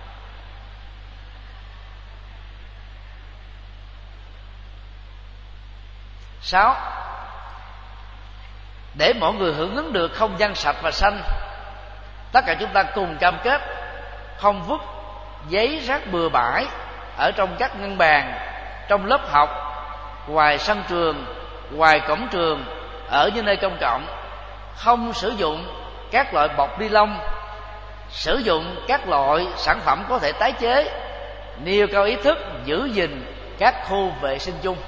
Sáu, để mọi người hưởng ứng được không gian sạch và xanh, tất cả chúng ta cùng cam kết không vứt giấy rác bừa bãi ở trong các ngăn bàn, trong lớp học, ngoài sân trường, ngoài cổng trường, ở những nơi công cộng, không sử dụng các loại bọc ni lông, sử dụng các loại sản phẩm có thể tái chế, nêu cao ý thức giữ gìn các khu vệ sinh chung.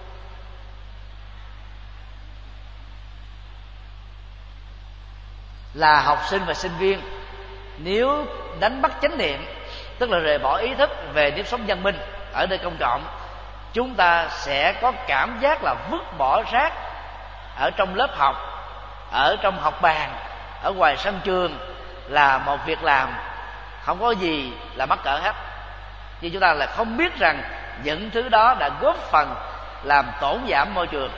Là học sinh và sinh viên, nếu đánh mất chánh niệm, tức là rời bỏ ý thức về nếp sống văn minh ở nơi công cộng, chúng ta sẽ có cảm giác là vứt bỏ rác ở trong lớp học, ở trong học bàn, ở ngoài sân trường là một việc làm không có gì là mắc cỡ hết. Nhưng chúng ta là không biết rằng những thứ đó đã góp phần làm tổn giảm môi trường.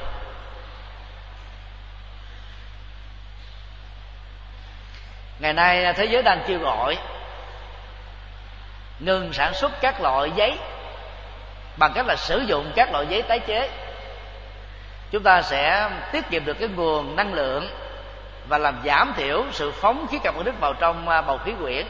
Ngày nay thế giới đang kêu gọi ngừng sản xuất các loại giấy bằng cách là sử dụng các loại giấy tái chế. Chúng ta sẽ tiết kiệm được cái nguồn năng lượng và làm giảm thiểu sự phóng khí carbonic vào trong bầu khí quyển.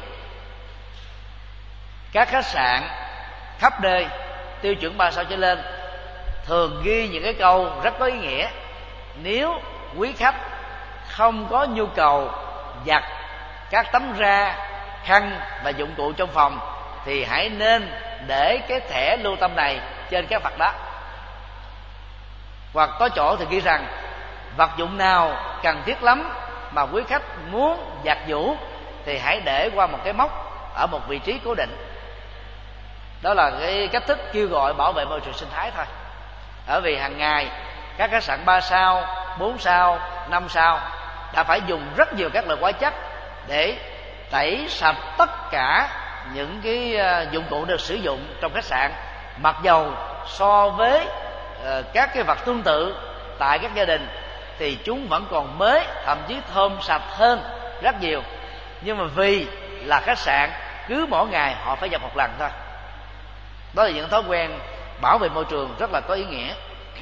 Các khách sạn khắp nơi tiêu chuẩn ba sao trở lên thường ghi những cái câu rất có ý nghĩa: nếu quý khách không có nhu cầu giặt các tấm ra, khăn và dụng cụ trong phòng thì hãy nên để cái thẻ lưu tâm này trên cái vật đó. Hoặc có chỗ thì ghi rằng vật dụng nào cần thiết lắm mà quý khách muốn giặt giũ thì hãy để qua một cái móc ở một vị trí cố định. Đó là cái cách thức kêu gọi bảo vệ môi trường sinh thái thôi. Bởi vì hàng ngày các khách sạn ba sao, bốn sao, năm sao đã phải dùng rất nhiều các loại hóa chất để tẩy sạch tất cả những cái dụng cụ được sử dụng trong khách sạn, mặc dầu so với uh, các cái vật tương tự tại các gia đình thì chúng vẫn còn mới, thậm chí thơm sạch hơn rất nhiều. Nhưng mà vì là khách sạn, cứ mỗi ngày họ phải giặt một lần thôi. Đó là những thói quen bảo vệ môi trường rất là có ý nghĩa.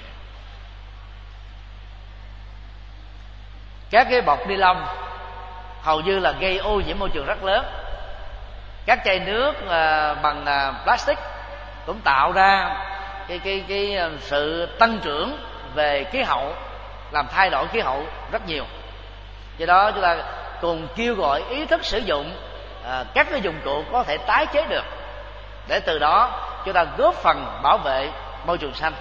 Các cái bọc ni lông hầu như là gây ô nhiễm môi trường rất lớn. Các chai nước uh, bằng uh, plastic cũng tạo ra cái cái cái uh, sự tăng trưởng về khí hậu, làm thay đổi khí hậu rất nhiều. Do đó chúng ta cùng kêu gọi ý thức sử dụng uh, các cái dụng cụ có thể tái chế được, để từ đó chúng ta góp phần bảo vệ môi trường xanh.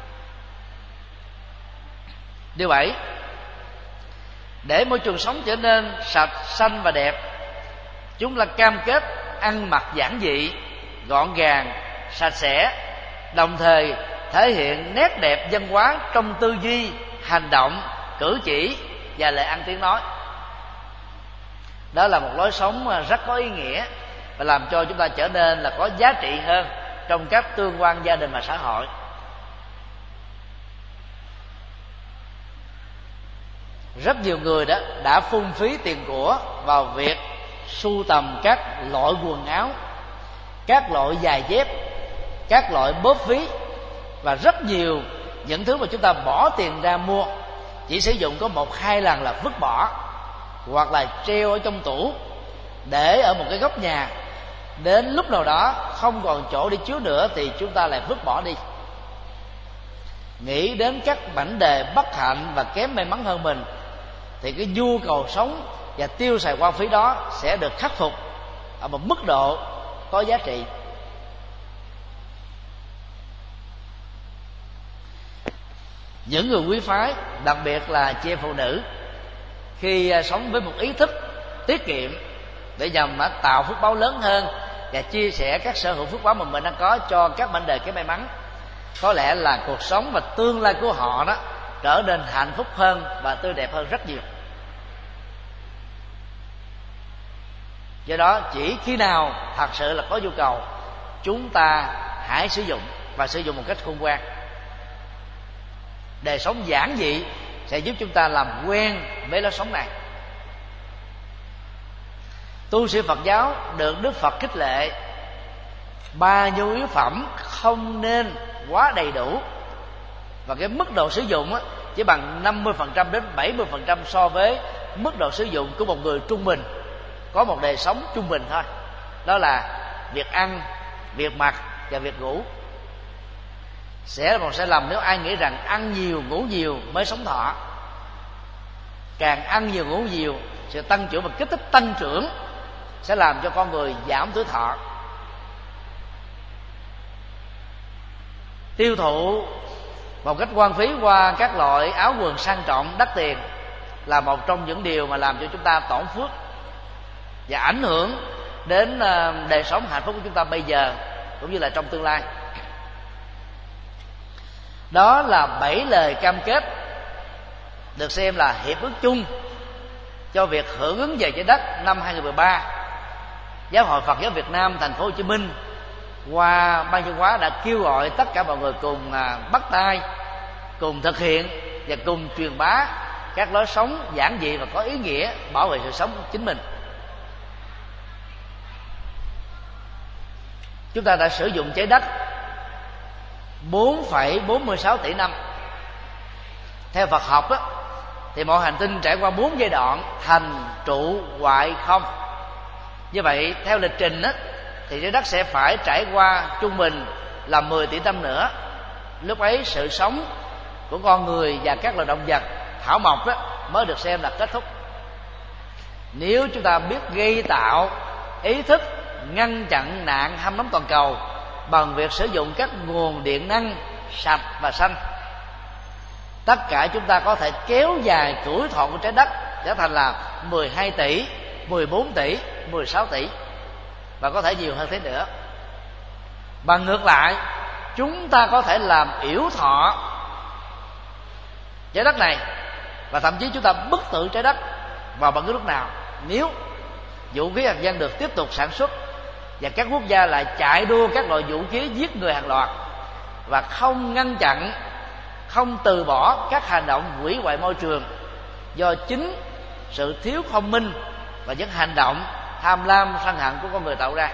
Điều bảy, để môi trường sống trở nên sạch, xanh và đẹp, chúng ta cam kết ăn mặc giản dị, gọn gàng, sạch sẽ, đồng thời thể hiện nét đẹp văn hóa trong tư duy, hành động, cử chỉ và lời ăn tiếng nói. Đó là một lối sống rất có ý nghĩa và làm cho chúng ta trở nên là có giá trị hơn trong các tương quan gia đình và xã hội. Rất nhiều người đó đã phung phí tiền của vào việc sưu tầm các loại quần áo, các loại giày dép, các loại bóp ví, và rất nhiều những thứ mà chúng ta bỏ tiền ra mua chỉ sử dụng có một hai lần là vứt bỏ, hoặc là treo ở trong tủ để ở một cái góc nhà. Đến lúc nào đó không còn chỗ để chứa nữa thì chúng ta lại vứt bỏ đi. Nghĩ đến các mảnh đề bất hạnh và kém may mắn hơn mình thì cái nhu cầu sống và tiêu xài hoang phí đó sẽ được khắc phục ở một mức độ có giá trị. Những người quý phái, đặc biệt là chị em phụ nữ, khi sống với một ý thức tiết kiệm để nhằm tạo phước báo lớn hơn và chia sẻ các sở hữu phước báo mà mình đang có cho các mảnh đề cái may mắn, có lẽ là cuộc sống và tương lai của họ đó trở nên hạnh phúc hơn và tươi đẹp hơn rất nhiều. Do đó chỉ khi nào thật sự là có nhu cầu, chúng ta hãy sử dụng và sử dụng một cách khôn ngoan. Đời sống giản dị sẽ giúp chúng ta làm quen với lối sống này. Tu sĩ Phật giáo được Đức Phật khích lệ ba nhu yếu phẩm không nên quá đầy đủ, và cái mức độ sử dụng chỉ bằng năm mươi phần trăm đến bảy mươi phần trăm so với mức độ sử dụng của một người trung bình, có một đời sống trung bình thôi. Đó là việc ăn, việc mặc và việc ngủ. Sẽ là một sai lầm nếu ai nghĩ rằng ăn nhiều ngủ nhiều mới sống thọ. Càng ăn nhiều ngủ nhiều, sự tăng trưởng và kích thích tăng trưởng sẽ làm cho con người giảm tuổi thọ. Tiêu thụ một cách hoang phí qua các loại áo quần sang trọng đắt tiền là một trong những điều mà làm cho chúng ta tổn phước và ảnh hưởng đến đời sống hạnh phúc của chúng ta bây giờ cũng như là trong tương lai. Đó là bảy lời cam kết được xem là hiệp ước chung cho việc hưởng ứng về trái đất năm hai không một ba. Giáo hội Phật giáo Việt Nam thành phố Hồ Chí Minh qua ban văn hóa đã kêu gọi tất cả mọi người cùng bắt tay, cùng thực hiện và cùng truyền bá các lối sống giản dị và có ý nghĩa bảo vệ sự sống của chính mình. chúng ta đã sử dụng trái đất bốn phẩy bốn mươi sáu tỷ năm. Theo Phật học á, thì mọi hành tinh trải qua bốn giai đoạn: thành, trụ, hoại, không. Như vậy theo lịch trình á, thì trái đất sẽ phải trải qua trung bình là mười tỷ năm nữa. Lúc ấy sự sống của con người và các loài động vật thảo mộc á, mới được xem là kết thúc. Nếu chúng ta biết gây tạo ý thức ngăn chặn nạn hâm nóng toàn cầu bằng việc sử dụng các nguồn điện năng sạch và xanh, tất cả chúng ta có thể kéo dài tuổi thọ của trái đất trở thành là mười hai tỷ, mười bốn tỷ, mười sáu tỷ, và có thể nhiều hơn thế nữa. Bằng ngược lại, chúng ta có thể làm yểu thọ trái đất này, và thậm chí chúng ta bức tử trái đất vào bất cứ lúc nào, nếu vũ khí hạt nhân được tiếp tục sản xuất và các quốc gia lại chạy đua các loại vũ khí giết người hàng loạt, và không ngăn chặn, không từ bỏ các hành động hủy hoại môi trường do chính sự thiếu thông minh và những hành động tham lam sân hận của con người tạo ra.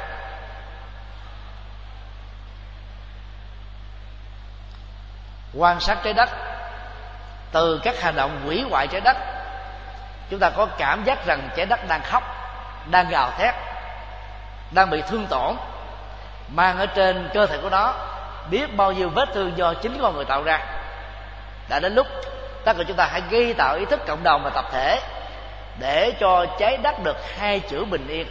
Quan sát trái đất từ các hành động hủy hoại trái đất, chúng ta có cảm giác rằng trái đất đang khóc, đang gào thét, đang bị thương tổn, mang ở trên cơ thể của nó biết bao nhiêu vết thương do chính con người tạo ra. Đã đến lúc tất cả chúng ta hãy gây tạo ý thức cộng đồng và tập thể để cho trái đất được hai chữ bình yên.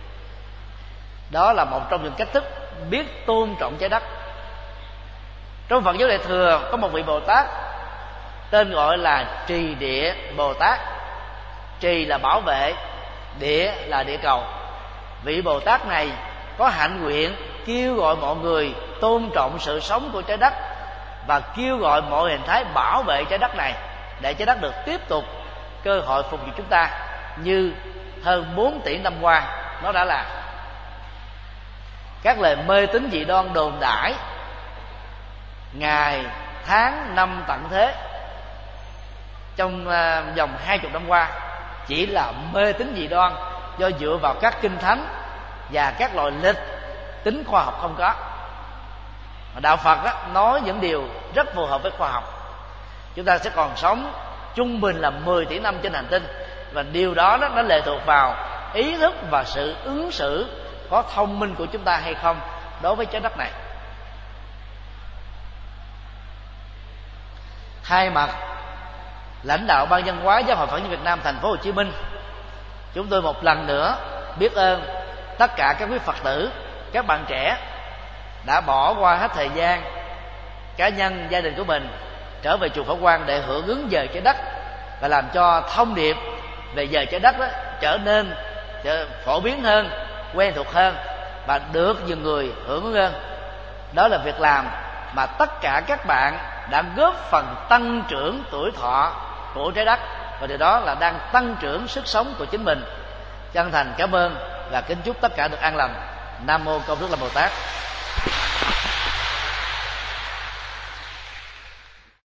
Đó là một trong những cách thức biết tôn trọng trái đất. Trong Phật giáo Đại Thừa có một vị Bồ Tát tên gọi là Trì Địa Bồ Tát. Trì là bảo vệ, địa là địa cầu. Vị Bồ Tát này có hạnh nguyện kêu gọi mọi người tôn trọng sự sống của trái đất và kêu gọi mọi hình thái bảo vệ trái đất này, để trái đất được tiếp tục cơ hội phục vụ chúng ta như hơn bốn tỷ năm qua nó đã làm. Các lời mê tín dị đoan đồn đãi ngày, tháng, năm tận thế trong uh, vòng hai chục năm qua chỉ là mê tín dị đoan do dựa vào các kinh thánh và các loại lịch tính khoa học không có. Đạo Phật á, nói những điều rất phù hợp với khoa học. Chúng ta sẽ còn sống trung bình là mười tỷ năm trên hành tinh, và điều đó nó, nó lệ thuộc vào ý thức và sự ứng xử có thông minh của chúng ta hay không đối với trái đất này. Thay mặt lãnh đạo Ban Văn hóa Giáo hội Phật giáo Việt Nam thành phố Hồ Chí Minh, chúng tôi một lần nữa biết ơn tất cả các quý Phật tử, các bạn trẻ đã bỏ qua hết thời gian cá nhân, gia đình của mình trở về chùa Pháp Quang để hưởng ứng giờ trái đất, và làm cho thông điệp về giờ trái đất đó trở nên phổ biến hơn, quen thuộc hơn và được nhiều người hưởng ứng hơn. Đó là việc làm mà tất cả các bạn đã góp phần tăng trưởng tuổi thọ của trái đất, và điều đó là đang tăng trưởng sức sống của chính mình. Chân thành cảm ơn và kính chúc tất cả được an lành. Nam mô Công Đức Lâm Bồ Tát.